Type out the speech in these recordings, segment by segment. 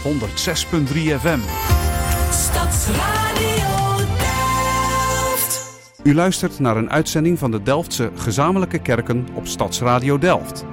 106.3 FM. Stadsradio Delft. U luistert naar een uitzending van de Delftse gezamenlijke kerken op Stadsradio Delft.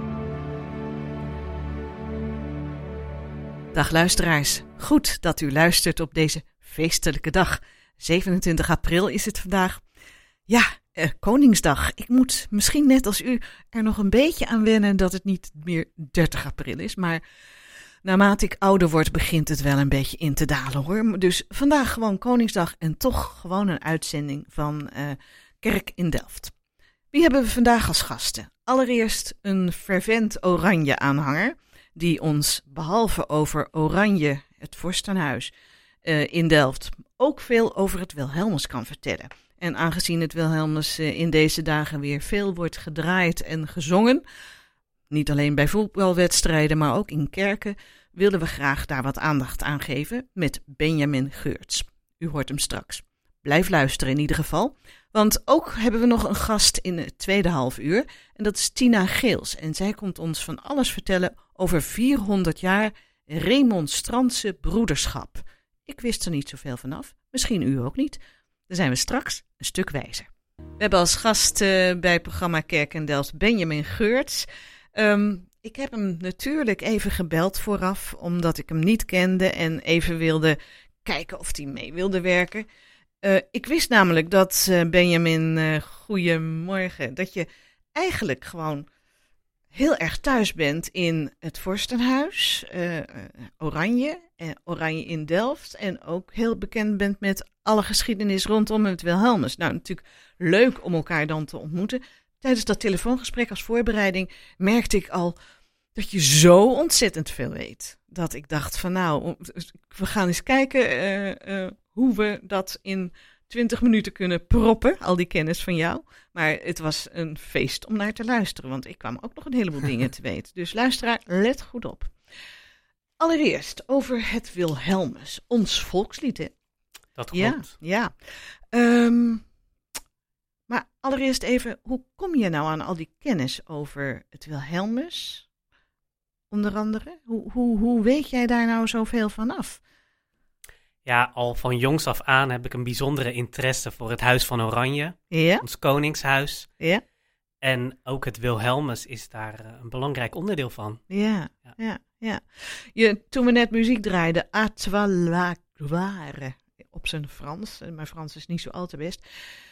Dag luisteraars, goed dat u luistert op deze feestelijke dag. 27 april is het vandaag. Ja, Koningsdag. Ik moet misschien net als u er nog een beetje aan wennen dat het niet meer 30 april is. Maar naarmate ik ouder word begint het wel een beetje in te dalen hoor. Dus vandaag gewoon Koningsdag en toch gewoon een uitzending van Kerk in Delft. Wie hebben we vandaag als gasten? Allereerst een fervent oranje aanhanger die ons behalve over Oranje, het vorstenhuis in Delft, ook veel over het Wilhelmus kan vertellen. En aangezien het Wilhelmus in deze dagen weer veel wordt gedraaid en gezongen, niet alleen bij voetbalwedstrijden, maar ook in kerken, willen we graag daar wat aandacht aan geven met Benjamin Geurts. U hoort hem straks. Blijf luisteren in ieder geval, want ook hebben we nog een gast in het tweede halfuur en dat is Tina Geels. En zij komt ons van alles vertellen over 400 jaar Remonstrantse broederschap. Ik wist er niet zoveel vanaf, misschien u ook niet. Dan zijn we straks een stuk wijzer. We hebben als gast bij het programma Kerk in Delft Benjamin Geurts. Ik heb hem natuurlijk even gebeld vooraf, omdat ik hem niet kende en even wilde kijken of hij mee wilde werken. Ik wist namelijk dat Benjamin, goedemorgen, dat je eigenlijk gewoon heel erg thuis bent in het vorstenhuis, Oranje in Delft en ook heel bekend bent met alle geschiedenis rondom het Wilhelmus. Nou, natuurlijk leuk om elkaar dan te ontmoeten. Tijdens dat telefoongesprek als voorbereiding merkte ik al dat je zo ontzettend veel weet. Dat ik dacht van nou, we gaan eens kijken hoe we dat in 20 minuten kunnen proppen, al die kennis van jou. Maar het was een feest om naar te luisteren, want ik kwam ook nog een heleboel dingen te weten. Dus luisteraar, let goed op. Allereerst over het Wilhelmus, ons volkslied, hè? Dat klopt. Ja. Maar allereerst even, hoe kom je nou aan al die kennis over het Wilhelmus? Onder andere, hoe weet jij daar nou zoveel van af? Ja, al van jongs af aan heb ik een bijzondere interesse voor het Huis van Oranje, ons koningshuis. Ja. En ook het Wilhelmus is daar een belangrijk onderdeel van. Ja. Toen we net muziek draaiden, A toi la gloire, op zijn Frans, mijn Frans is niet zo al te best.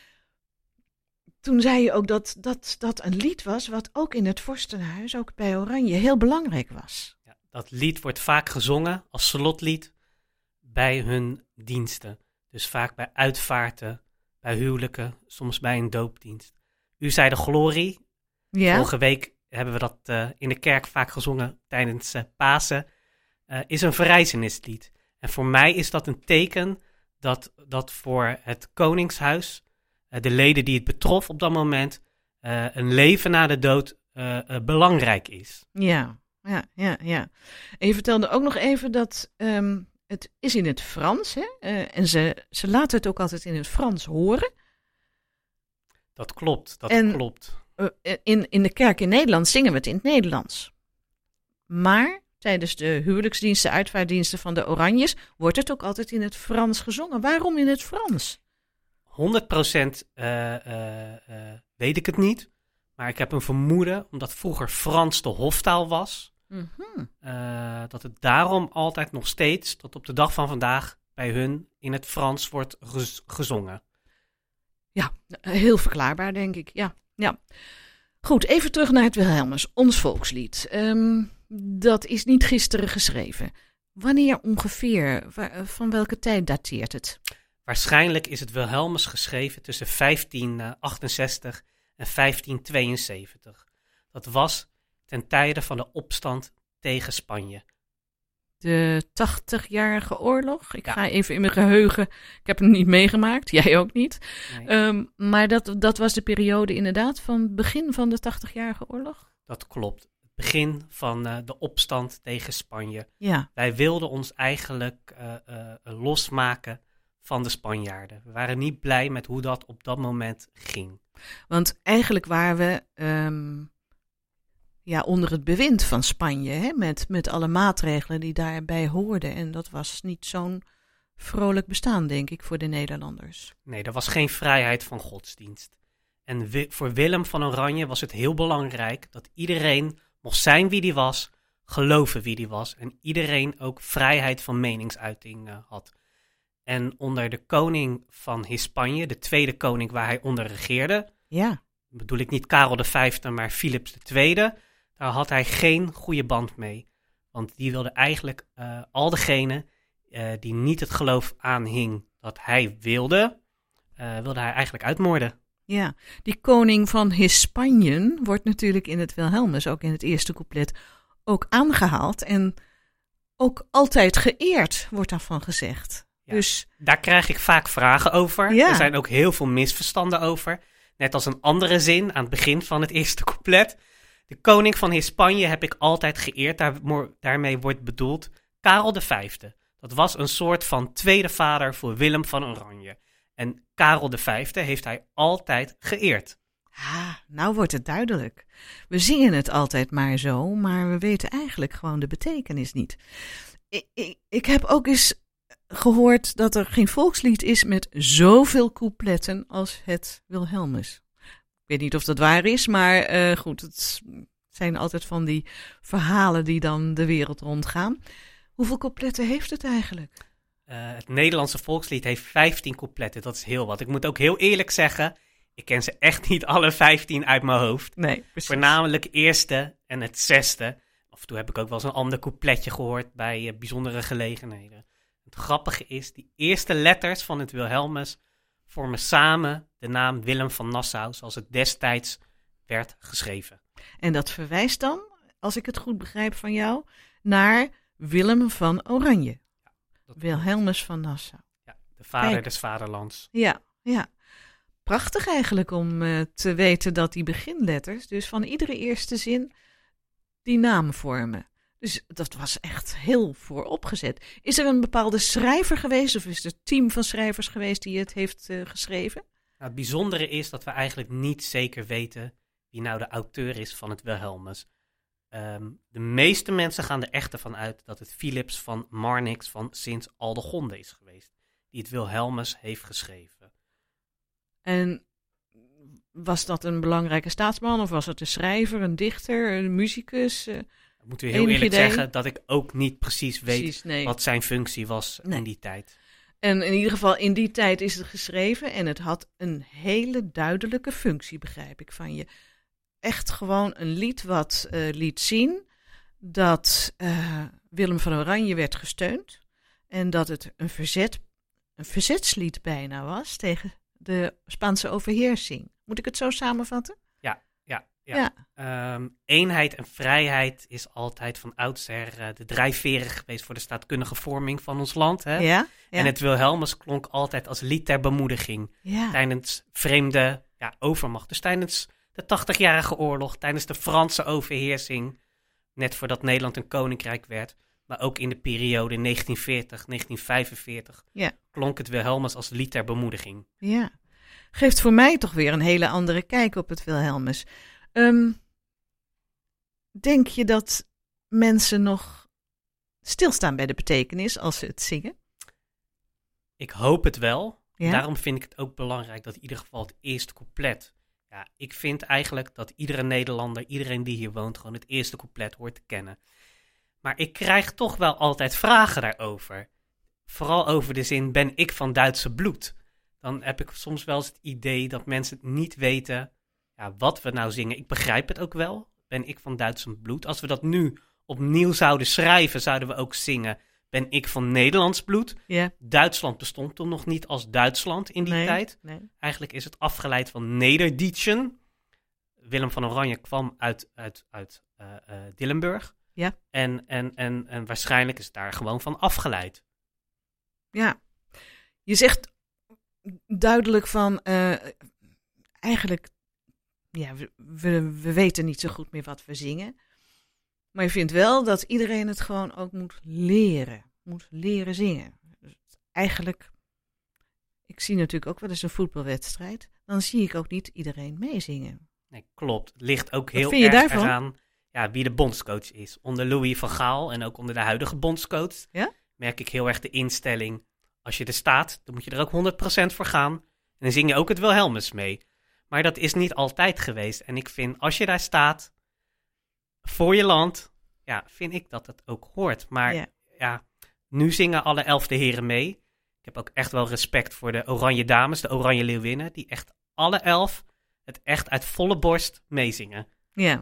Toen zei je ook dat een lied was wat ook in het vorstenhuis, ook bij Oranje, heel belangrijk was. Ja, dat lied wordt vaak gezongen als slotlied bij hun diensten. Dus vaak bij uitvaarten, bij huwelijken, soms bij een doopdienst. U zei de glorie. Ja. Vorige week hebben we dat in de kerk vaak gezongen tijdens Pasen. Is een verrijzenislied. En voor mij is dat een teken dat voor het koningshuis, de leden die het betrof op dat moment, een leven na de dood belangrijk is. Ja. En je vertelde ook nog even dat het is in het Frans, hè? En ze laten het ook altijd in het Frans horen. Dat klopt. In de kerk in Nederland zingen we het in het Nederlands. Maar tijdens de huwelijksdiensten, uitvaartdiensten van de Oranjes wordt het ook altijd in het Frans gezongen. Waarom in het Frans? 100% weet ik het niet. Maar ik heb een vermoeden, omdat vroeger Frans de hoftaal was, dat het daarom altijd nog steeds, tot op de dag van vandaag, bij hun in het Frans wordt gezongen. Ja, heel verklaarbaar denk ik. Ja. Goed, even terug naar het Wilhelmus, ons volkslied. Dat is niet gisteren geschreven. Wanneer ongeveer? Van welke tijd dateert het? Waarschijnlijk is het Wilhelmus geschreven tussen 1568 en 1572. Dat was ten tijde van de opstand tegen Spanje. De 80-jarige oorlog? Ik ga even in mijn geheugen. Ik heb hem niet meegemaakt, jij ook niet. Nee. Maar dat was de periode inderdaad van het begin van de 80-jarige oorlog? Dat klopt. Het begin van de opstand tegen Spanje. Ja. Wij wilden ons eigenlijk losmaken van de Spanjaarden. We waren niet blij met hoe dat op dat moment ging. Want eigenlijk waren we onder het bewind van Spanje, hè, met alle maatregelen die daarbij hoorden. En dat was niet zo'n vrolijk bestaan, denk ik, voor de Nederlanders. Nee, er was geen vrijheid van godsdienst. En voor Willem van Oranje was het heel belangrijk dat iedereen mocht zijn wie die was, geloven wie die was. En iedereen ook vrijheid van meningsuiting had. En onder de koning van Hispanje, de tweede koning waar hij onder regeerde, Ja, bedoel ik niet Karel V, maar Philips II, daar had hij geen goede band mee. Want die wilde eigenlijk al degenen die niet het geloof aanhing dat hij wilde hij eigenlijk uitmoorden. ja. Die koning van Hispanje wordt natuurlijk in het Wilhelmus, ook in het eerste couplet, ook aangehaald. En ook altijd geëerd, wordt daarvan gezegd. Ja. Dus Daar krijg ik vaak vragen over. Ja. Er zijn ook heel veel misverstanden over. Net als een andere zin aan het begin van het eerste couplet. De koning van Hispanje heb ik altijd geëerd. Daarmee wordt bedoeld Karel V. Dat was een soort van tweede vader voor Willem van Oranje. En Karel V heeft hij altijd geëerd. nou wordt het duidelijk. We zingen het altijd maar zo, maar we weten eigenlijk gewoon de betekenis niet. Ik heb ook eens gehoord dat er geen volkslied is met zoveel coupletten als het Wilhelmus. Ik weet niet of dat waar is, maar goed, het zijn altijd van die verhalen die dan de wereld rondgaan. Hoeveel coupletten heeft het eigenlijk? Het Nederlandse volkslied heeft 15 coupletten. Dat is heel wat. Ik moet ook heel eerlijk zeggen, ik ken ze echt niet alle 15 uit mijn hoofd. Nee, precies. Voornamelijk het eerste en het zesde. Af en toe heb ik ook wel eens een ander coupletje gehoord bij bijzondere gelegenheden. Het grappige is, die eerste letters van het Wilhelmus vormen samen de naam Willem van Nassau, zoals het destijds werd geschreven. En dat verwijst dan, als ik het goed begrijp van jou, naar Willem van Oranje. Wilhelmus van Nassau. Ja, de vader Kijk. des vaderlands. Ja. Prachtig eigenlijk om te weten dat die beginletters dus van iedere eerste zin die naam vormen. Dus dat was echt heel vooropgezet. Is er een bepaalde schrijver geweest of is er een team van schrijvers geweest die het heeft geschreven? Nou, het bijzondere is dat we eigenlijk niet zeker weten wie nou de auteur is van het Wilhelmus. De meeste mensen gaan er echter van uit dat het Philips van Marnix van Sint-Aldegonde is geweest, die het Wilhelmus heeft geschreven. En was dat een belangrijke staatsman of was het een schrijver, een dichter, een muzikus? Moeten we heel Enig eerlijk idee? zeggen dat ik ook niet precies weet Precies, nee. wat zijn functie was Nee. in die tijd. En in ieder geval in die tijd is het geschreven en het had een hele duidelijke functie, begrijp ik van je. Echt gewoon een lied wat liet zien dat Willem van Oranje werd gesteund en dat het een verzetslied bijna was tegen de Spaanse overheersing. Moet ik het zo samenvatten? Ja. Eenheid en vrijheid is altijd van oudsher de drijfveren geweest voor de staatkundige vorming van ons land. Hè? Ja. En het Wilhelmus klonk altijd als lied ter bemoediging Ja. tijdens vreemde overmacht. Dus tijdens de 80-jarige oorlog, tijdens de Franse overheersing, net voordat Nederland een koninkrijk werd, maar ook in de periode 1940-1945 Ja. klonk het Wilhelmus als lied ter bemoediging. Ja. Geeft voor mij toch weer een hele andere kijk op het Wilhelmus. Denk je dat mensen nog stilstaan bij de betekenis als ze het zingen? Ik hoop het wel. Ja? Daarom vind ik het ook belangrijk dat in ieder geval het eerste couplet. Ja, ik vind eigenlijk dat iedere Nederlander, iedereen die hier woont, gewoon het eerste couplet hoort te kennen. Maar ik krijg toch wel altijd vragen daarover. Vooral over de zin, ben ik van Duitse bloed? Dan heb ik soms wel eens het idee dat mensen het niet weten wat we nou zingen. Ik begrijp het ook wel. Ben ik van Duitse bloed? Als we dat nu opnieuw zouden schrijven, zouden we ook zingen, ben ik van Nederlands bloed? Ja. Duitsland bestond toen nog niet als Duitsland in die tijd. Nee. Eigenlijk is het afgeleid van Nederdietschen. Willem van Oranje kwam uit Dillenburg. Ja. En waarschijnlijk is het daar gewoon van afgeleid. Ja. Je zegt duidelijk van eigenlijk, ja, we weten niet zo goed meer wat we zingen. Maar je vindt wel dat iedereen het gewoon ook moet leren zingen. Dus eigenlijk, ik zie natuurlijk ook wel eens een voetbalwedstrijd. Dan zie ik ook niet iedereen meezingen. Nee, klopt. Het ligt ook Wat heel vind je erg daarvan? eraan. wie de bondscoach is. Onder Louis van Gaal en ook onder de huidige bondscoach merk ik heel erg de instelling. Als je er staat, dan moet je er ook 100% voor gaan. En dan zing je ook het Wilhelmus mee. Maar dat is niet altijd geweest. En ik vind, als je daar staat, voor je land, vind ik dat het ook hoort. Maar nu zingen alle 11 heren mee. Ik heb ook echt wel respect voor de Oranje Dames, de Oranje Leeuwinnen, die echt alle 11 het echt uit volle borst meezingen. Ja.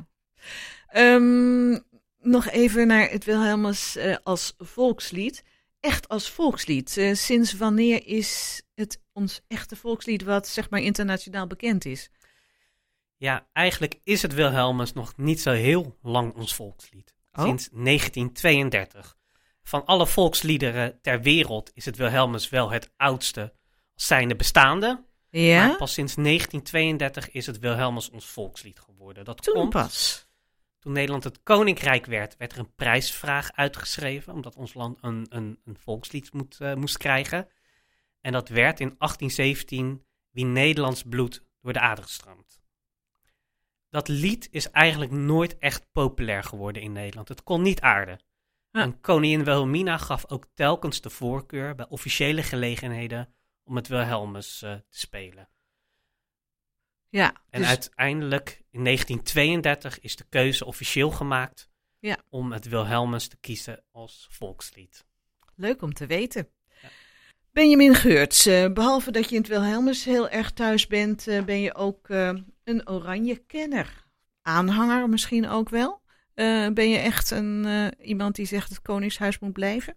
Nog even naar het Wilhelmus als volkslied. Echt als volkslied. Sinds wanneer is het ons echte volkslied wat zeg maar internationaal bekend is? Ja, eigenlijk is het Wilhelmus nog niet zo heel lang ons volkslied. Sinds 1932. Van alle volksliederen ter wereld is het Wilhelmus wel het oudste als zijnde bestaande. Ja? Maar pas sinds 1932 is het Wilhelmus ons volkslied geworden. Dat Toen komt pas. Toen Nederland het koninkrijk werd er een prijsvraag uitgeschreven, omdat ons land een volkslied moest krijgen. En dat werd in 1817 Wie Nederlands bloed door de aderen stroomt. Dat lied is eigenlijk nooit echt populair geworden in Nederland. Het kon niet aarden. Ja. En koningin Wilhelmina gaf ook telkens de voorkeur bij officiële gelegenheden om het Wilhelmus te spelen. Ja. En uiteindelijk in 1932 is de keuze officieel gemaakt om het Wilhelmus te kiezen als volkslied. Leuk om te weten. Ja. Benjamin Geurts, behalve dat je in het Wilhelmus heel erg thuis bent, ben je ook een oranje-kenner. Aanhanger misschien ook wel. Ben je echt iemand die zegt het Koningshuis moet blijven?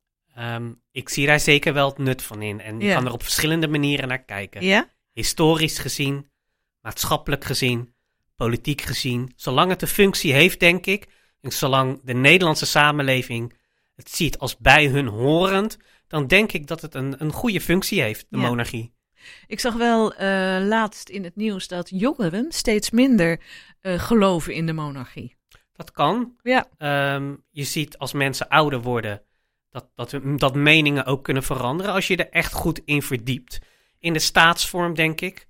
Ik zie daar zeker wel het nut van in. En je kan er op verschillende manieren naar kijken. Ja? Historisch gezien, maatschappelijk gezien, politiek gezien. Zolang het een functie heeft, denk ik, en zolang de Nederlandse samenleving het ziet als bij hun horend, dan denk ik dat het een goede functie heeft, de monarchie. Ik zag wel laatst in het nieuws dat jongeren steeds minder geloven in de monarchie. Dat kan. Ja. Je ziet als mensen ouder worden dat meningen ook kunnen veranderen als je er echt goed in verdiept. In de staatsvorm, denk ik.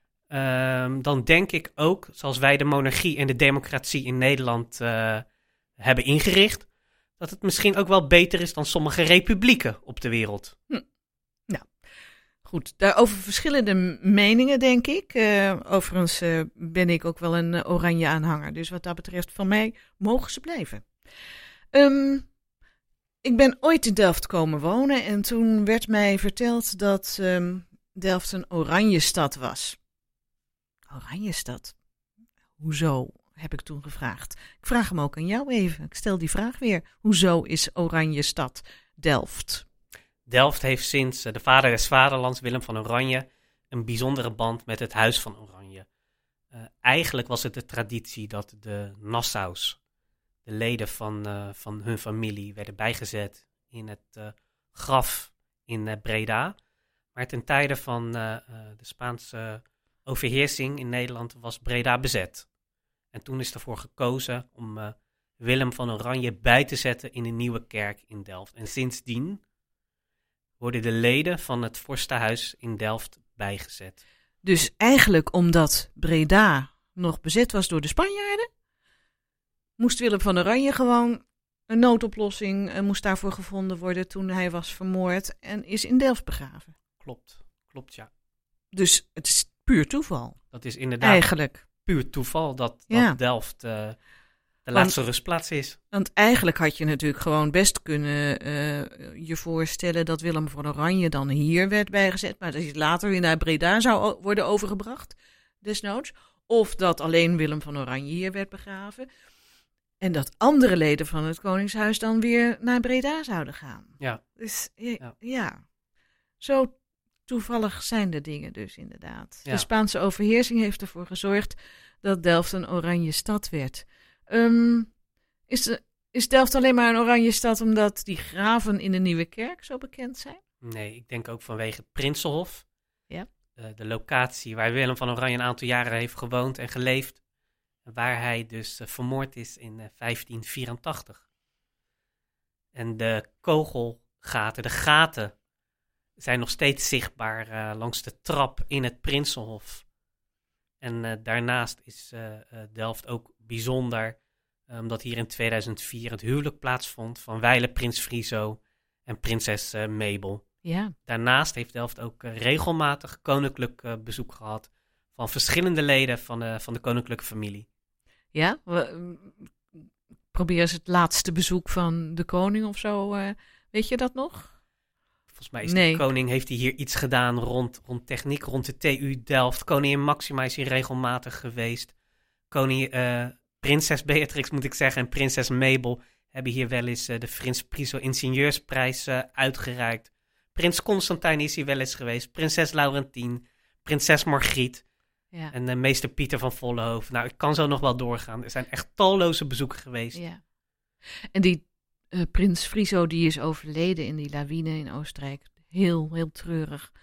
Dan denk ik ook, zoals wij de monarchie en de democratie in Nederland hebben ingericht, dat het misschien ook wel beter is dan sommige republieken op de wereld. Nou, goed. Daarover verschillende meningen, denk ik. Overigens ben ik ook wel een oranje aanhanger. Dus wat dat betreft, van mij mogen ze blijven. Ik ben ooit in Delft komen wonen en toen werd mij verteld dat Delft een oranje stad was. Oranje stad? Hoezo? Heb ik toen gevraagd. Ik vraag hem ook aan jou even. Ik stel die vraag weer. Hoezo is oranje stad Delft? Delft heeft sinds de vader des vaderlands, Willem van Oranje, een bijzondere band met het Huis van Oranje. Eigenlijk was het de traditie dat de Nassaus, de leden van hun familie, werden bijgezet in het graf in Breda. Maar ten tijde van de Spaanse overheersing in Nederland was Breda bezet. En toen is ervoor gekozen om Willem van Oranje bij te zetten in een nieuwe kerk in Delft. En sindsdien worden de leden van het vorstenhuis in Delft bijgezet. Dus eigenlijk omdat Breda nog bezet was door de Spanjaarden, moest Willem van Oranje gewoon een noodoplossing, moest daarvoor gevonden worden toen hij was vermoord en is in Delft begraven. Klopt ja. Dus het is puur toeval. Dat is inderdaad eigenlijk puur toeval dat Delft de laatste rustplaats is. Want eigenlijk had je natuurlijk gewoon best kunnen je voorstellen dat Willem van Oranje dan hier werd bijgezet, maar dat hij later weer naar Breda zou worden overgebracht, desnoods. Of dat alleen Willem van Oranje hier werd begraven. En dat andere leden van het Koningshuis dan weer naar Breda zouden gaan. Ja. Dus ja. Zo toevallig zijn de dingen dus inderdaad. Ja. De Spaanse overheersing heeft ervoor gezorgd dat Delft een oranje stad werd. Is Delft alleen maar een oranje stad omdat die graven in de Nieuwe Kerk zo bekend zijn? Nee, ik denk ook vanwege het Prinsenhof. Ja. De locatie waar Willem van Oranje een aantal jaren heeft gewoond en geleefd. Waar hij dus vermoord is in 1584. En de kogelgaten, de gaten, zijn nog steeds zichtbaar langs de trap in het Prinsenhof. En daarnaast is Delft ook bijzonder Omdat hier in 2004 het huwelijk plaatsvond van wijle prins Friso en prinses Mabel. Ja. Daarnaast heeft Delft ook regelmatig koninklijk bezoek gehad van verschillende leden van de koninklijke familie. Ja? Probeer eens het laatste bezoek van de koning of zo. Weet je dat nog? Volgens mij is de koning, heeft hij hier iets gedaan rond techniek, rond de TU Delft. Koningin Maxima is hier regelmatig geweest. Prinses Beatrix moet ik zeggen en prinses Mabel hebben hier wel eens de Prins Friso Ingenieursprijs uitgereikt. Prins Constantijn is hier wel eens geweest. Prinses Laurentien, prinses Margriet en meester Pieter van Vollenhoven. Nou, ik kan zo nog wel doorgaan. Er zijn echt talloze bezoeken geweest. Ja. En die prins Friso die is overleden in die lawine in Oostenrijk. Heel, heel treurig.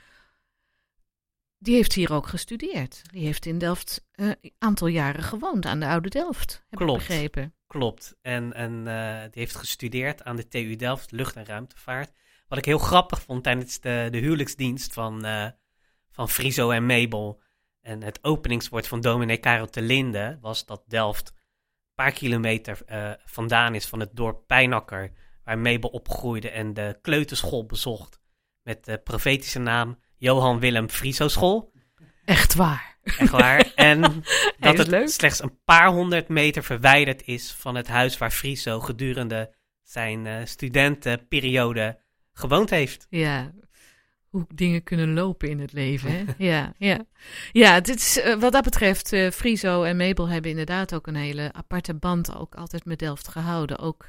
Die heeft hier ook gestudeerd. Die heeft in Delft een aantal jaren gewoond aan de Oude Delft. Heb ik begrepen. Klopt. En die heeft gestudeerd aan de TU Delft, lucht- en ruimtevaart. Wat ik heel grappig vond tijdens de huwelijksdienst van Friso en Mabel. En het openingswoord van dominee Karel te Linde was dat Delft een paar kilometer vandaan is van het dorp Pijnakker, waar Mabel opgroeide en de kleuterschool bezocht. Met de profetische naam Johan Willem Friso School. Echt waar. Echt waar. En dat het leuk. Slechts een paar 100 meter verwijderd is van het huis waar Friso gedurende zijn studentenperiode gewoond heeft. Ja, hoe dingen kunnen lopen in het leven. Hè? Ja, het is, wat dat betreft, Friso en Mabel hebben inderdaad ook een hele aparte band ook altijd met Delft gehouden. Ook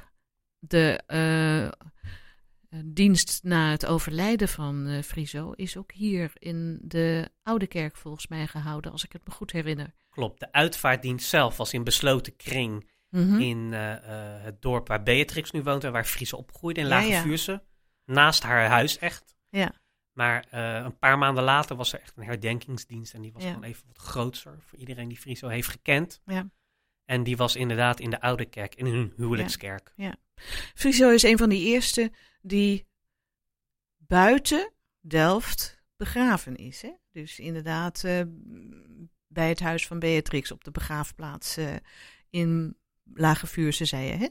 de dienst na het overlijden van Friso is ook hier in de Oude Kerk volgens mij gehouden, als ik het me goed herinner. Klopt, de uitvaartdienst zelf was in besloten kring in het dorp waar Beatrix nu woont en waar Friso opgroeide, in Lage Vuursche. Naast haar huis echt. Ja. Maar een paar maanden later was er echt een herdenkingsdienst. En die was gewoon even wat groter voor iedereen die Friso heeft gekend. Ja. En die was inderdaad in de Oude Kerk, in hun huwelijkskerk. Ja. Friso is een van die eerste die buiten Delft begraven is. Hè? Dus inderdaad bij het huis van Beatrix op de begraafplaats in Lage Vuursche, zei je, hè?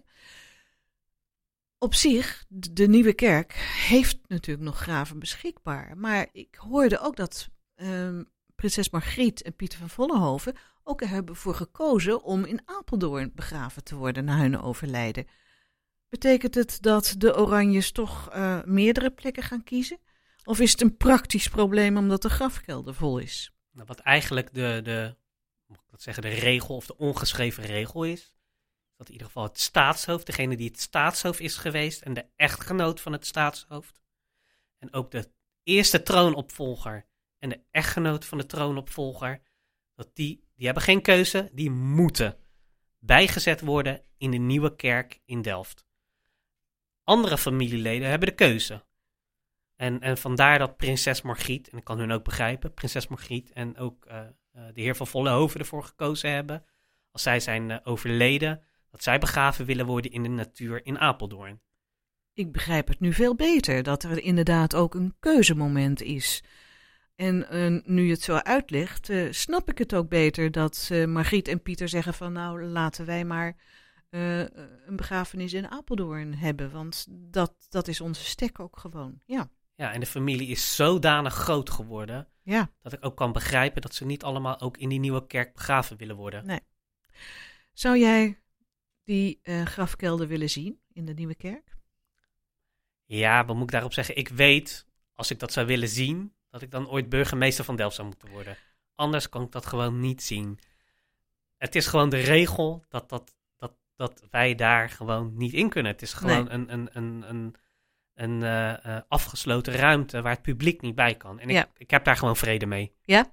Op zich, de Nieuwe Kerk heeft natuurlijk nog graven beschikbaar. Maar ik hoorde ook dat prinses Margriet en Pieter van Vollenhoven ook er hebben voor gekozen om in Apeldoorn begraven te worden na hun overlijden. Betekent het dat de Oranjes toch meerdere plekken gaan kiezen? Of is het een praktisch probleem omdat de grafkelder vol is? Nou, wat eigenlijk de regel of de ongeschreven regel is, dat in ieder geval het staatshoofd, degene die het staatshoofd is geweest en de echtgenoot van het staatshoofd, en ook de eerste troonopvolger en de echtgenoot van de troonopvolger, dat die hebben geen keuze, die moeten bijgezet worden in de Nieuwe Kerk in Delft. Andere familieleden hebben de keuze. En vandaar dat prinses Margriet, en ik kan hun ook begrijpen, prinses Margriet en ook de heer van Vollenhoven ervoor gekozen hebben, als zij zijn overleden, dat zij begraven willen worden in de natuur in Apeldoorn. Ik begrijp het nu veel beter, dat er inderdaad ook een keuzemoment is. En nu je het zo uitlegt, snap ik het ook beter dat Margriet en Pieter zeggen van nou laten wij maar een begrafenis in Apeldoorn hebben. Want dat is onze stek ook gewoon, ja. Ja, en de familie is zodanig groot geworden, dat ik ook kan begrijpen dat ze niet allemaal ook in die Nieuwe Kerk begraven willen worden. Nee. Zou jij die grafkelder willen zien in de Nieuwe Kerk? Ja, wat moet ik daarop zeggen? Ik weet, als ik dat zou willen zien, dat ik dan ooit burgemeester van Delft zou moeten worden. Anders kan ik dat gewoon niet zien. Het is gewoon de regel dat wij daar gewoon niet in kunnen. Het is gewoon een afgesloten ruimte waar het publiek niet bij kan. En ik heb daar gewoon vrede mee. Ja.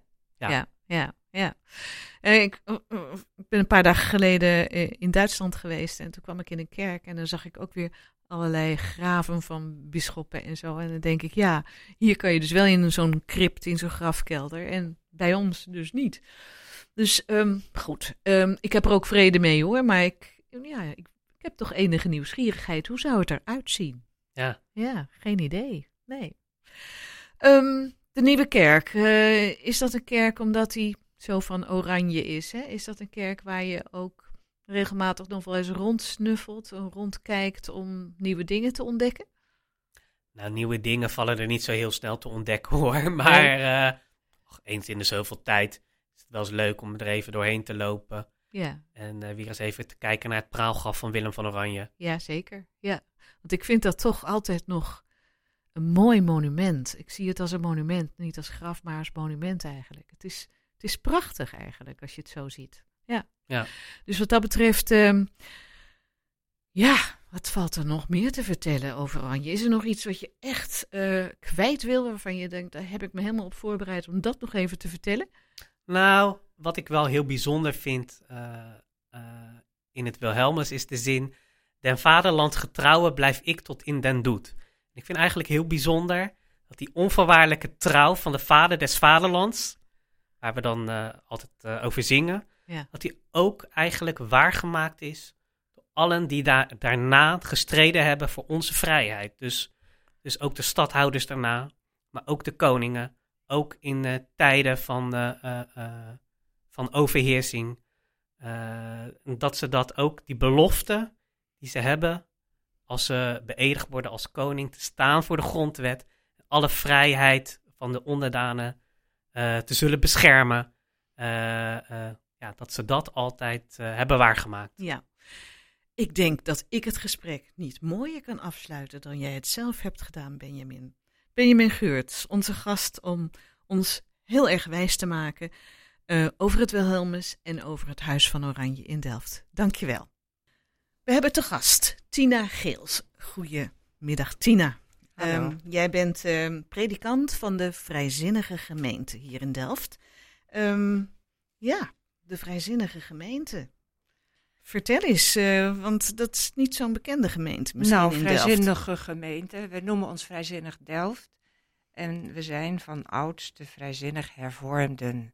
Ik ben een paar dagen geleden in Duitsland geweest en toen kwam ik in een kerk en dan zag ik ook weer allerlei graven van bisschoppen en zo. En dan denk ik, ja, hier kan je dus wel in zo'n crypt, in zo'n grafkelder en bij ons dus niet. Dus goed, ik heb er ook vrede mee hoor, maar ik heb toch enige nieuwsgierigheid. Hoe zou het eruit zien? Ja, geen idee. Nee. De Nieuwe Kerk, is dat een kerk omdat die zo van oranje is? Hè? Is dat een kerk waar je ook regelmatig nog wel eens rondsnuffelt, rondkijkt om nieuwe dingen te ontdekken? Nou, nieuwe dingen vallen er niet zo heel snel te ontdekken hoor. Maar eens in de zoveel tijd is het wel eens leuk om er even doorheen te lopen. Ja. En weer eens even te kijken naar het praalgraf van Willem van Oranje. Ja, zeker. Ja. Want ik vind dat toch altijd nog een mooi monument. Ik zie het als een monument, niet als graf, maar als monument eigenlijk. Het is prachtig eigenlijk, als je het zo ziet. Ja. Dus wat dat betreft, wat valt er nog meer te vertellen over Oranje? Is er nog iets wat je echt kwijt wil, waarvan je denkt, daar heb ik me helemaal op voorbereid om dat nog even te vertellen? Nou, wat ik wel heel bijzonder vind in het Wilhelmus is de zin: den vaderland getrouwe blijf ik tot in den dood. Ik vind eigenlijk heel bijzonder dat die onvoorwaardelijke trouw van de vader des vaderlands, waar we dan altijd over zingen, dat die ook eigenlijk waargemaakt is door allen die daarna gestreden hebben voor onze vrijheid. Dus ook de stadhouders daarna, maar ook de koningen, ook in tijden van overheersing. Dat ze dat ook, die belofte die ze hebben als ze beëdigd worden als koning, te staan voor de grondwet, alle vrijheid van de onderdanen te zullen beschermen, dat ze dat altijd hebben waargemaakt. Ja, ik denk dat ik het gesprek niet mooier kan afsluiten dan jij het zelf hebt gedaan, Benjamin. Benjamin Geurts, onze gast om ons heel erg wijs te maken over het Wilhelmus en over het Huis van Oranje in Delft. Dank je wel. We hebben te gast Tina Geels. Goedemiddag, Tina. Jij bent predikant van de Vrijzinnige Gemeente hier in Delft. De Vrijzinnige Gemeente. Vertel eens, want dat is niet zo'n bekende gemeente misschien in Delft. Vrijzinnige Gemeente. We noemen ons Vrijzinnig Delft. En we zijn van ouds de vrijzinnig hervormden.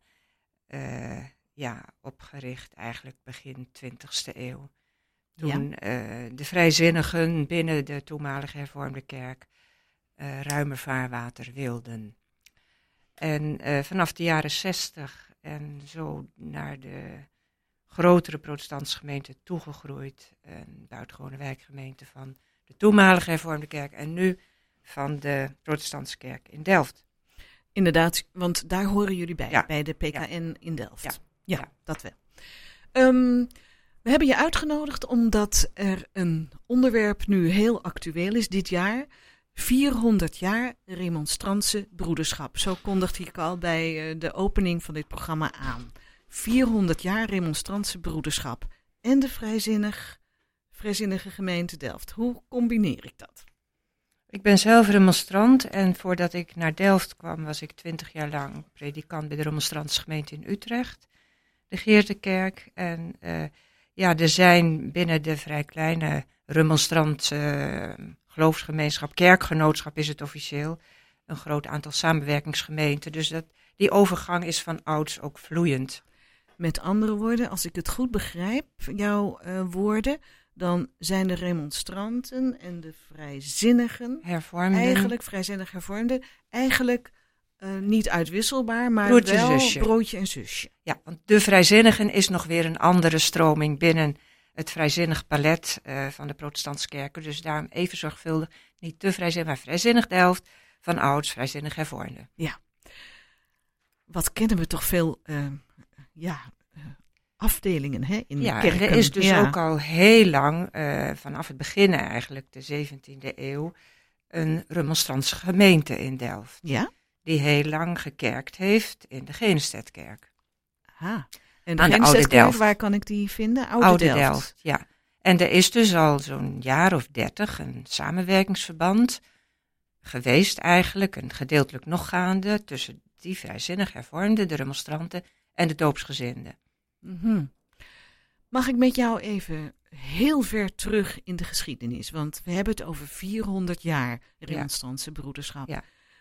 Opgericht eigenlijk begin 20e eeuw. Toen de vrijzinnigen binnen de toenmalige hervormde kerk ruimer vaarwater wilden. En vanaf de jaren 60 en zo naar de grotere protestantse gemeente toegegroeid. Een buitengewone wijkgemeente van de toenmalige hervormde kerk en nu van de protestantse kerk in Delft. Inderdaad, want daar horen jullie bij, bij de PKN in Delft. Ja, dat wel. We hebben je uitgenodigd omdat er een onderwerp nu heel actueel is dit jaar. 400 jaar remonstrantse broederschap. Zo kondigde ik al bij de opening van dit programma aan. 400 jaar remonstrantse broederschap en de Vrijzinnige Gemeente Delft. Hoe combineer ik dat? Ik ben zelf remonstrant en voordat ik naar Delft kwam was ik 20 jaar lang predikant bij de remonstrantse gemeente in Utrecht. De Geertekerk. En er zijn binnen de vrij kleine remonstrantse geloofsgemeenschap, kerkgenootschap is het officieel, een groot aantal samenwerkingsgemeenten. Dus die overgang is van ouds ook vloeiend. Met andere woorden, als ik het goed begrijp, jouw woorden, dan zijn de remonstranten en de vrijzinnigen, vrijzinnig hervormden, eigenlijk niet uitwisselbaar, maar broertje, wel zusje. Broodje en zusje. Ja, want de vrijzinnigen is nog weer een andere stroming binnen het vrijzinnig palet van de protestantse kerken. Dus daarom even zorgvuldig, niet te vrijzinnig, maar vrijzinnig Delft, van ouds vrijzinnig hervormden. Ja. Wat kennen we toch veel afdelingen in de kerken. Er is dus ook al heel lang, vanaf het begin eigenlijk, de 17e eeuw, een remonstrantse gemeente in Delft. Ja? Die heel lang gekerkt heeft in de Genestedkerk. Aha. En de Genestedkerk, waar kan ik die vinden? Oude Delft, ja. En er is dus al zo'n jaar of 30 een samenwerkingsverband geweest eigenlijk, en gedeeltelijk nog gaande, tussen die vrijzinnig hervormden, de remonstranten en de doopsgezinden. Mm-hmm. Mag ik met jou even heel ver terug in de geschiedenis? Want we hebben het over 400 jaar remonstrantse broederschap.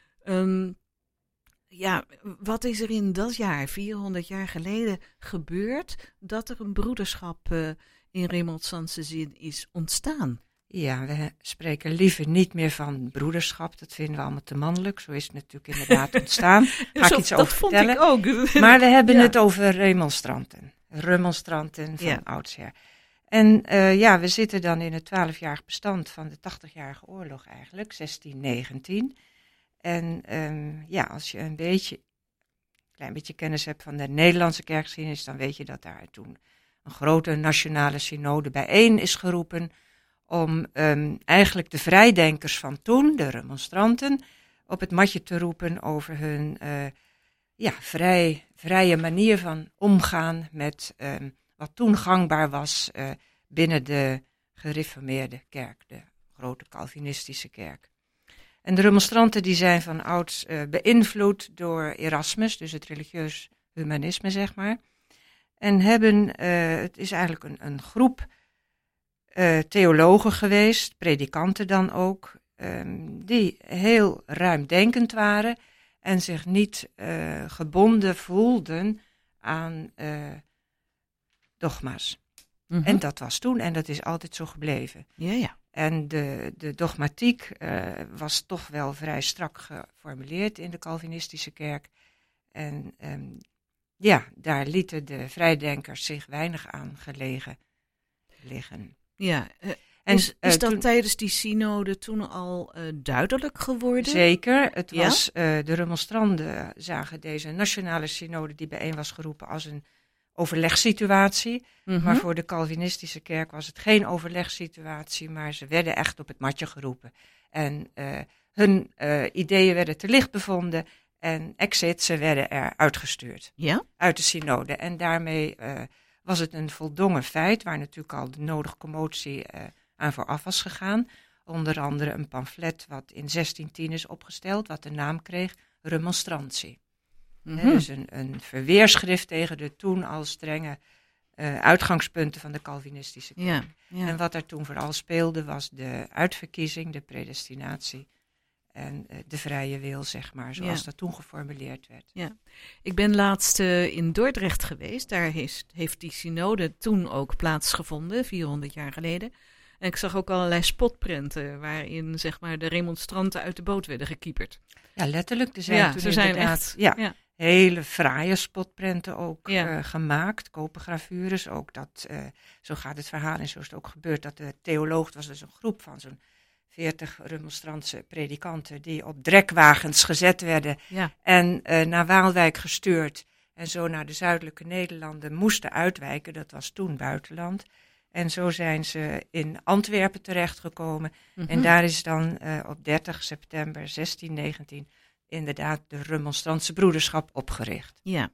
Ja. Wat is er in dat jaar, 400 jaar geleden, gebeurd dat er een broederschap in remonstrantse zin is ontstaan? Ja, we spreken liever niet meer van broederschap. Dat vinden we allemaal te mannelijk. Zo is het natuurlijk inderdaad ontstaan. Ga ik iets over vertellen. Dat vond ik ook. Maar we hebben het over remonstranten. Remonstranten van oudsher. En we zitten dan in het 12-jarig bestand van de 80-jarige oorlog eigenlijk, 1619. En als je een klein beetje kennis hebt van de Nederlandse kerkgeschiedenis, dan weet je dat daar toen een grote nationale synode bijeen is geroepen om eigenlijk de vrijdenkers van toen, de remonstranten, op het matje te roepen over hun vrije manier van omgaan met wat toen gangbaar was binnen de gereformeerde kerk, de grote Calvinistische kerk. En de remonstranten die zijn van ouds beïnvloed door Erasmus, dus het religieus humanisme, zeg maar. En het is eigenlijk een groep theologen geweest, predikanten dan ook, die heel ruimdenkend waren en zich niet gebonden voelden aan dogma's. Mhm. En dat was toen en dat is altijd zo gebleven. Ja. En de dogmatiek was toch wel vrij strak geformuleerd in de Calvinistische kerk. En daar lieten de vrijdenkers zich weinig aan gelegen liggen. Ja, En, is dat toen- tijdens die synode toen al duidelijk geworden? Zeker, het Ja? was, de remonstranten zagen deze nationale synode die bijeen was geroepen als een overlegssituatie. Mhm. Maar voor de Calvinistische kerk was het geen overlegssituatie, maar ze werden echt op het matje geroepen. En hun ideeën werden te licht bevonden en ze werden er uitgestuurd Ja? uit de synode. En daarmee was het een voldongen feit, waar natuurlijk al de nodige commotie aan vooraf was gegaan. Onder andere een pamflet wat in 1610 is opgesteld, wat de naam kreeg Remonstrantie. Mhm. Dus een verweerschrift tegen de toen al strenge uitgangspunten van de Calvinistische kerk. Ja. En wat er toen vooral speelde was de uitverkiezing, de predestinatie en de vrije wil, zeg maar, zoals Ja. dat toen geformuleerd werd. Ik ben laatst in Dordrecht geweest. Daar heeft die synode toen ook plaatsgevonden, 400 jaar geleden. En ik zag ook allerlei spotprenten waarin zeg maar, de remonstranten uit de boot werden gekieperd. Ja, letterlijk. Er zijn Ja, toen ze zijn inderdaad echt. ja, hele fraaie spotprenten ook Ja. gemaakt, kopengravures. Ook dat, zo gaat het verhaal en zo is het ook gebeurd, dat de theoloog, het was dus een groep van zo'n 40 remonstrantse predikanten die op drekwagens gezet werden Ja. en naar Waalwijk gestuurd en zo naar de zuidelijke Nederlanden moesten uitwijken. Dat was toen buitenland. En zo zijn ze in Antwerpen terechtgekomen. Mhm. En daar is dan op 30 september 1619 inderdaad de Remonstrantse Broederschap opgericht. Ja.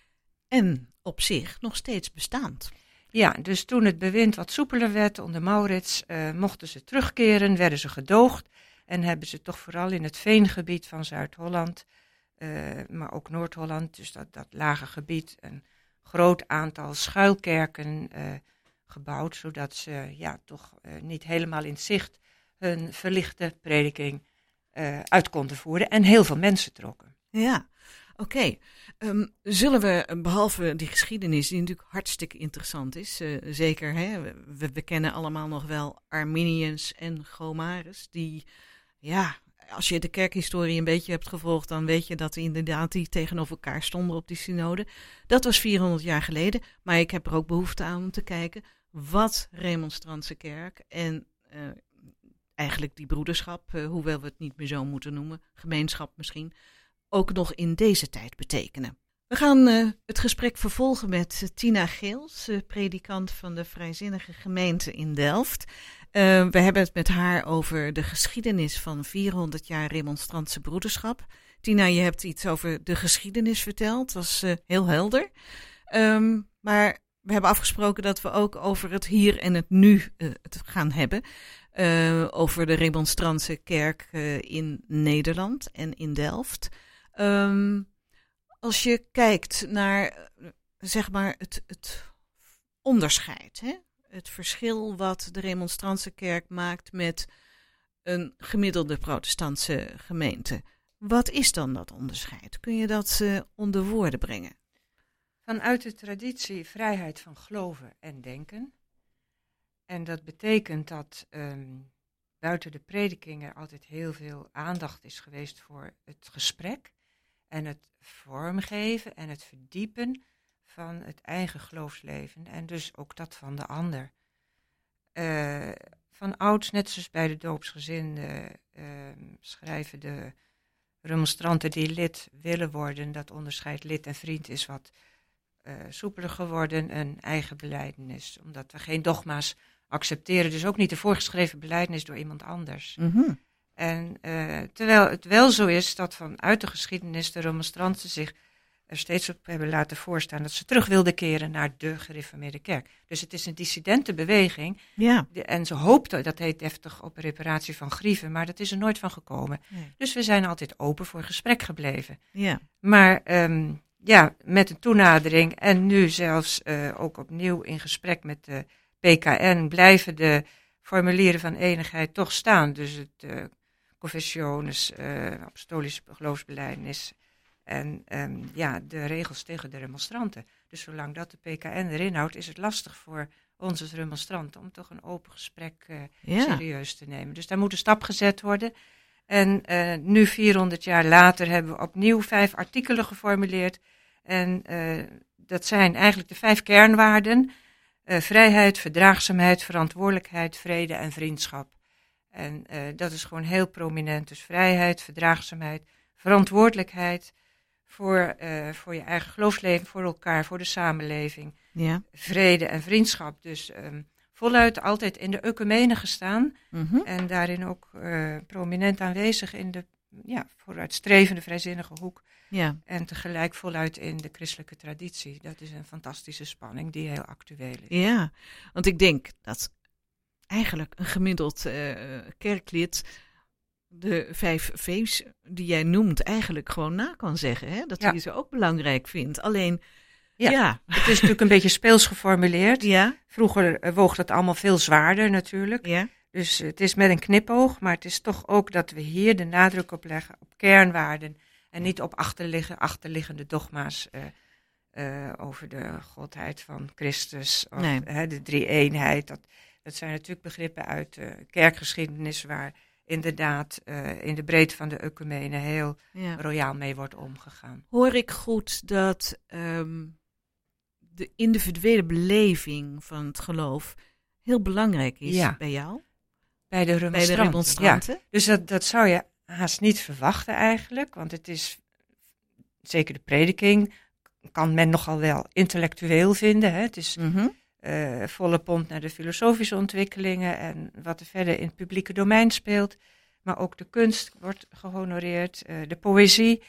En op zich nog steeds bestaand. Ja, dus toen het bewind wat soepeler werd onder Maurits, mochten ze terugkeren, werden ze gedoogd. En hebben ze toch vooral in het veengebied van Zuid-Holland, maar ook Noord-Holland, dus dat lage gebied, een groot aantal schuilkerken gebouwd. Zodat ze toch niet helemaal in zicht hun verlichte prediking uit konden voeren. En heel veel mensen trokken. Ja, oké. Zullen we, behalve die geschiedenis, die natuurlijk hartstikke interessant is, zeker, hè, we kennen allemaal nog wel Arminius en Gomarus, die, ja, als je de kerkhistorie een beetje hebt gevolgd, dan weet je dat inderdaad die tegenover elkaar stonden op die synode. Dat was 400 jaar geleden, maar ik heb er ook behoefte aan om te kijken wat Remonstrantse kerk en eigenlijk die broederschap, hoewel we het niet meer zo moeten noemen, gemeenschap misschien, ook nog in deze tijd betekenen. We gaan het gesprek vervolgen met Tina Geels, predikant van de Vrijzinnige Gemeente in Delft. We hebben het met haar over de geschiedenis van 400 jaar Remonstrantse broederschap. Tina, je hebt iets over de geschiedenis verteld, dat was heel helder. Maar we hebben afgesproken dat we ook over het hier en het nu het gaan hebben. Over de Remonstrantse kerk in Nederland en in Delft. Als je kijkt naar zeg maar het onderscheid, hè? Het verschil wat de Remonstrantse kerk maakt met een gemiddelde protestantse gemeente. Wat is dan dat onderscheid? Kun je dat onder woorden brengen? Vanuit de traditie vrijheid van geloven en denken. En dat betekent dat buiten de prediking er altijd heel veel aandacht is geweest voor het gesprek en het vormgeven en het verdiepen van het eigen geloofsleven en dus ook dat van de ander. van ouds, net zoals bij de doopsgezinden, schrijven de remonstranten die lid willen worden. Dat onderscheid lid en vriend is wat soepeler geworden. Een eigen belijdenis, omdat we geen dogma's accepteren. Dus ook niet de voorgeschreven belijdenis door iemand anders. Mhm. En terwijl het wel zo is dat vanuit de geschiedenis de remonstranten zich er steeds op hebben laten voorstaan dat ze terug wilden keren naar de gereformeerde kerk. Dus het is een dissidente beweging. Ja. En ze hoopten, dat heet deftig, op reparatie van grieven, maar dat is er nooit van gekomen. Nee. Dus we zijn altijd open voor gesprek gebleven. Ja. Maar met een toenadering en nu zelfs ook opnieuw in gesprek met de PKN blijven de formulieren van enigheid toch staan. Dus het confessiones, apostolische geloofsbelijdenis en de regels tegen de remonstranten. Dus zolang dat de PKN erin houdt, is het lastig voor ons als remonstranten om toch een open gesprek serieus te nemen. Dus daar moet een stap gezet worden. En nu 400 jaar later hebben we opnieuw 5 artikelen geformuleerd. En dat zijn eigenlijk de 5 kernwaarden. Vrijheid, verdraagzaamheid, verantwoordelijkheid, vrede en vriendschap. En dat is gewoon heel prominent. Dus vrijheid, verdraagzaamheid, verantwoordelijkheid voor je eigen geloofsleven, voor elkaar, voor de samenleving. Ja. Vrede en vriendschap. Dus voluit altijd in de ecumene gestaan. Mhm. En daarin ook prominent aanwezig in de vooruitstrevende vrijzinnige hoek. Ja. En tegelijk voluit in de christelijke traditie. Dat is een fantastische spanning die heel actueel is. Ja, want ik denk dat eigenlijk een gemiddeld kerklid de 5 V's die jij noemt eigenlijk gewoon na kan zeggen. Hè? Dat hij ze ook belangrijk vindt. Alleen, ja. Het is natuurlijk een beetje speels geformuleerd. Ja. Vroeger woog dat allemaal veel zwaarder natuurlijk. Ja. Dus het is met een knipoog, maar het is toch ook dat we hier de nadruk op leggen op kernwaarden. En niet op achterliggende dogma's over de godheid van Christus. Of de drie-eenheid. Dat zijn natuurlijk begrippen uit de kerkgeschiedenis waar inderdaad in de breedte van de ecumene heel royaal mee wordt omgegaan. Hoor ik goed dat de individuele beleving van het geloof heel belangrijk is bij jou? Bij de remonstranten. Ja. Dus dat zou je haast niet verwachten eigenlijk, want het is, zeker de prediking, kan men nogal wel intellectueel vinden. Hè? Het is volle pond naar de filosofische ontwikkelingen en wat er verder in het publieke domein speelt. Maar ook de kunst wordt gehonoreerd, de poëzie.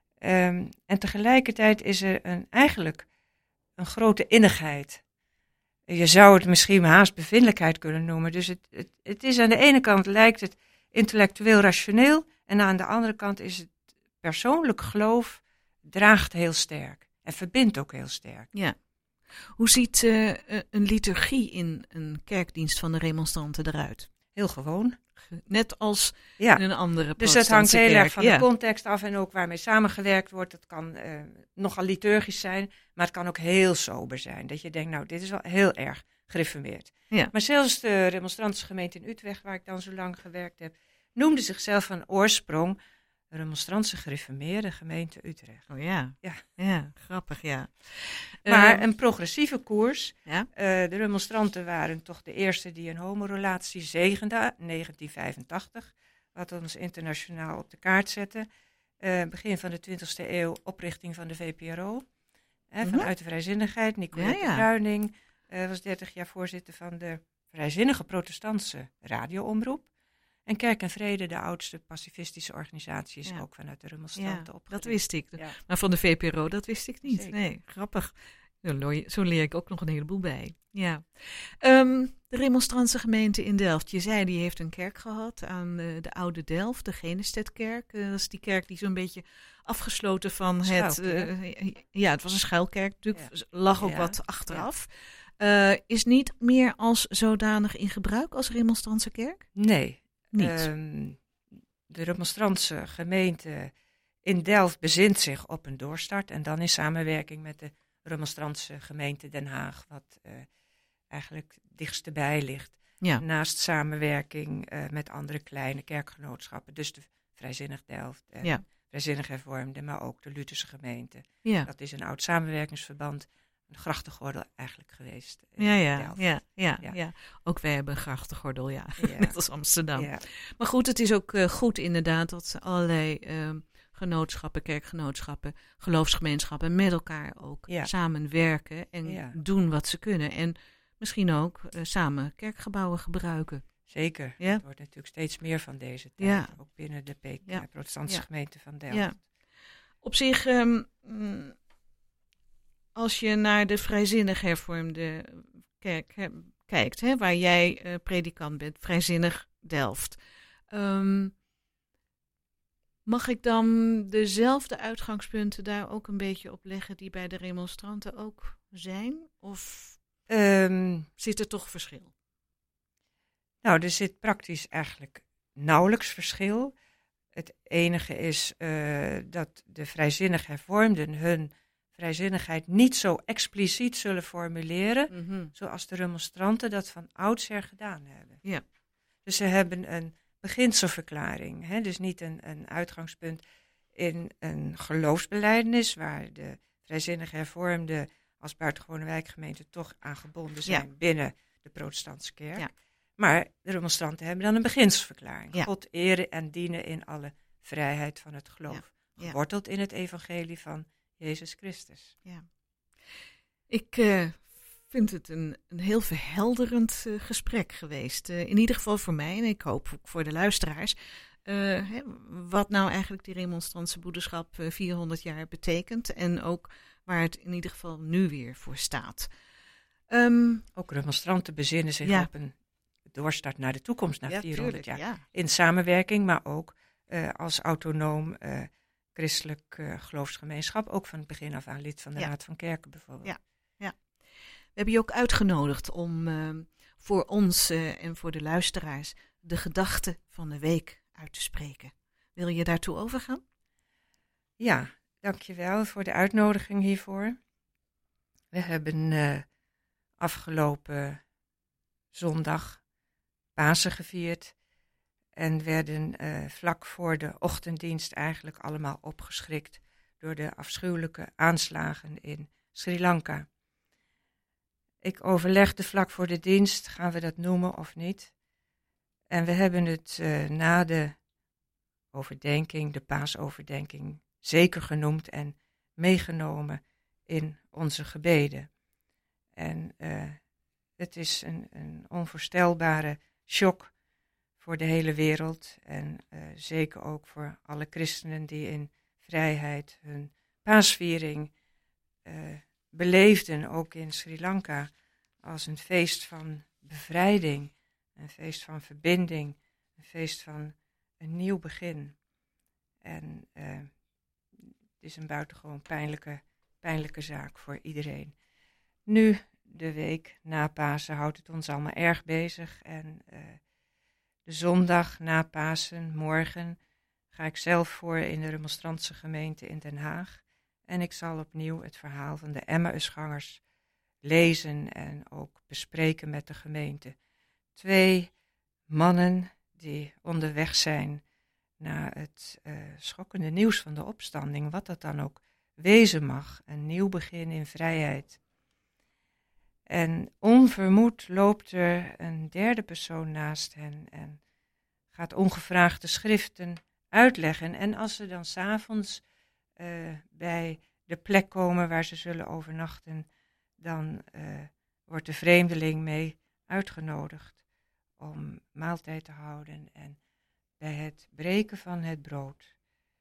En tegelijkertijd is er eigenlijk een grote innigheid. Je zou het misschien haast bevindelijkheid kunnen noemen. Dus het is aan de ene kant lijkt het intellectueel rationeel en aan de andere kant is het persoonlijk geloof draagt heel sterk en verbindt ook heel sterk. Ja. Hoe ziet een liturgie in een kerkdienst van de remonstranten eruit? Heel gewoon. Net als in een andere Dus dat hangt heel erg van de context af en ook waarmee samengewerkt wordt. Het kan nogal liturgisch zijn, maar het kan ook heel sober zijn. Dat je denkt, nou, dit is wel heel erg gereformeerd. Ja. Maar zelfs de remonstrantische gemeente in Utrecht, waar ik dan zo lang gewerkt heb, noemde zichzelf van oorsprong Remonstrantse gereformeerde gemeente Utrecht. Oh ja. Ja, grappig, ja. Maar een progressieve koers. Ja? De remonstranten waren toch de eerste die een homorelatie zegenden, 1985. Wat ons internationaal op de kaart zette. Begin van de 20e eeuw oprichting van de VPRO. Vanuit de vrijzinnigheid. Nicolette Bruining was 30 jaar voorzitter van de vrijzinnige protestantse radioomroep. En Kerk en Vrede, de oudste pacifistische organisatie, is ook vanuit de remonstranten opgericht. Dat wist ik. Ja. Maar van de VPRO, dat wist ik niet. Zeker. Nee, grappig. Zo leer ik ook nog een heleboel bij. Ja. De remonstrantse gemeente in Delft. Je zei, die heeft een kerk gehad aan de Oude Delft, de Genestetkerk. Dat is die kerk die zo'n beetje afgesloten van het... het was een schuilkerk natuurlijk. Lag ook wat achteraf. Is niet meer als zodanig in gebruik als remonstrantse kerk? Nee. Niet. De remonstrantse gemeente in Delft bezint zich op een doorstart. En dan in samenwerking met de remonstrantse gemeente Den Haag, wat eigenlijk dichtstbij ligt. Ja. Naast samenwerking met andere kleine kerkgenootschappen. Dus de Vrijzinnig Delft en Vrijzinnig Hervormde, maar ook de Lutherse gemeente. Ja. Dat is een oud samenwerkingsverband een grachtengordel eigenlijk geweest. Ja. Ook wij hebben een grachtengordel, Ja. net als Amsterdam. Ja. Maar goed, het is ook goed inderdaad dat allerlei genootschappen, kerkgenootschappen, geloofsgemeenschappen met elkaar ook samenwerken en doen wat ze kunnen. En misschien ook samen kerkgebouwen gebruiken. Zeker. Ja? Het wordt natuurlijk steeds meer van deze tijd. Ook binnen de protestantse gemeente van Delft. Ja. Op zich, als je naar de vrijzinnig hervormde kerk kijkt, hè, waar jij predikant bent, Vrijzinnig Delft. Mag ik dan dezelfde uitgangspunten daar ook een beetje op leggen die bij de remonstranten ook zijn? Of zit er toch verschil? Nou, er zit praktisch eigenlijk nauwelijks verschil. Het enige is dat de vrijzinnig hervormden hun vrijzinnigheid niet zo expliciet zullen formuleren, zoals de remonstranten dat van oudsher gedaan hebben. Ja. Dus ze hebben een beginselverklaring, hè? Dus niet een uitgangspunt in een geloofsbelijdenis, waar de vrijzinnig hervormden als buitengewone wijkgemeente toch aan gebonden zijn binnen de protestantse kerk. Ja. Maar de remonstranten hebben dan een beginselverklaring. Ja. God eren en dienen in alle vrijheid van het geloof. Ja. Geworteld in het evangelie van Jezus Christus. Ja. Ik vind het een heel verhelderend gesprek geweest. In ieder geval voor mij en ik hoop ook voor de luisteraars. Wat nou eigenlijk die remonstrantse broederschap 400 jaar betekent. En ook waar het in ieder geval nu weer voor staat. Ook remonstranten bezinnen zich op een doorstart naar de toekomst, na 400 jaar. Ja. In samenwerking, maar ook als autonoom christelijk geloofsgemeenschap. Ook van het begin af aan lid van de Raad van Kerken bijvoorbeeld. Ja. We hebben je ook uitgenodigd om voor ons en voor de luisteraars de gedachte van de week uit te spreken. Wil je daartoe overgaan? Ja, dankjewel voor de uitnodiging hiervoor. We hebben afgelopen zondag Pasen gevierd en werden vlak voor de ochtenddienst eigenlijk allemaal opgeschrikt door de afschuwelijke aanslagen in Sri Lanka. Ik overlegde vlak voor de dienst, gaan we dat noemen of niet? En we hebben het na de overdenking, de paasoverdenking, zeker genoemd en meegenomen in onze gebeden. En het is een onvoorstelbare shock voor de hele wereld en zeker ook voor alle christenen die in vrijheid hun paasviering beleefden, ook in Sri Lanka, als een feest van bevrijding, een feest van verbinding, een feest van een nieuw begin. En het is een buitengewoon pijnlijke zaak voor iedereen. Nu, de week na Pasen, houdt het ons allemaal erg bezig. En de zondag na Pasen, morgen, ga ik zelf voor in de remonstrantse gemeente in Den Haag. En ik zal opnieuw het verhaal van de Emmausgangers lezen en ook bespreken met de gemeente. 2 mannen die onderweg zijn naar het schokkende nieuws van de opstanding, wat dat dan ook wezen mag, een nieuw begin in vrijheid. En onvermoed loopt er een derde persoon naast hen en gaat ongevraagd de schriften uitleggen. En als ze dan 's avonds bij de plek komen waar ze zullen overnachten, dan wordt de vreemdeling mee uitgenodigd om maaltijd te houden. En bij het breken van het brood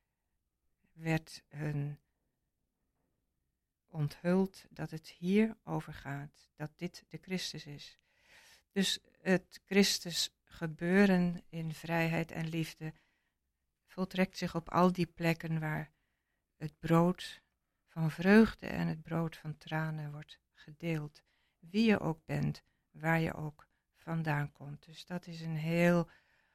werd hun onthuld dat het hier over gaat, dat dit de Christus is. Dus het Christus gebeuren in vrijheid en liefde voltrekt zich op al die plekken waar het brood van vreugde en het brood van tranen wordt gedeeld. Wie je ook bent, waar je ook vandaan komt. Dus dat is een heel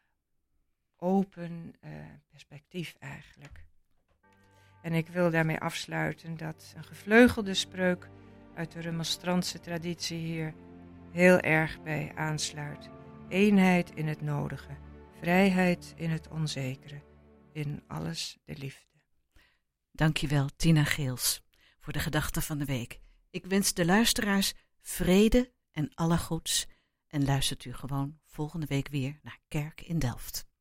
open perspectief eigenlijk. En ik wil daarmee afsluiten dat een gevleugelde spreuk uit de remonstrantse traditie hier heel erg bij aansluit. Eenheid in het nodige, vrijheid in het onzekere, in alles de liefde. Dankjewel, Tina Geels, voor de gedachte van de week. Ik wens de luisteraars vrede en alle goeds. En luistert u gewoon volgende week weer naar Kerk in Delft.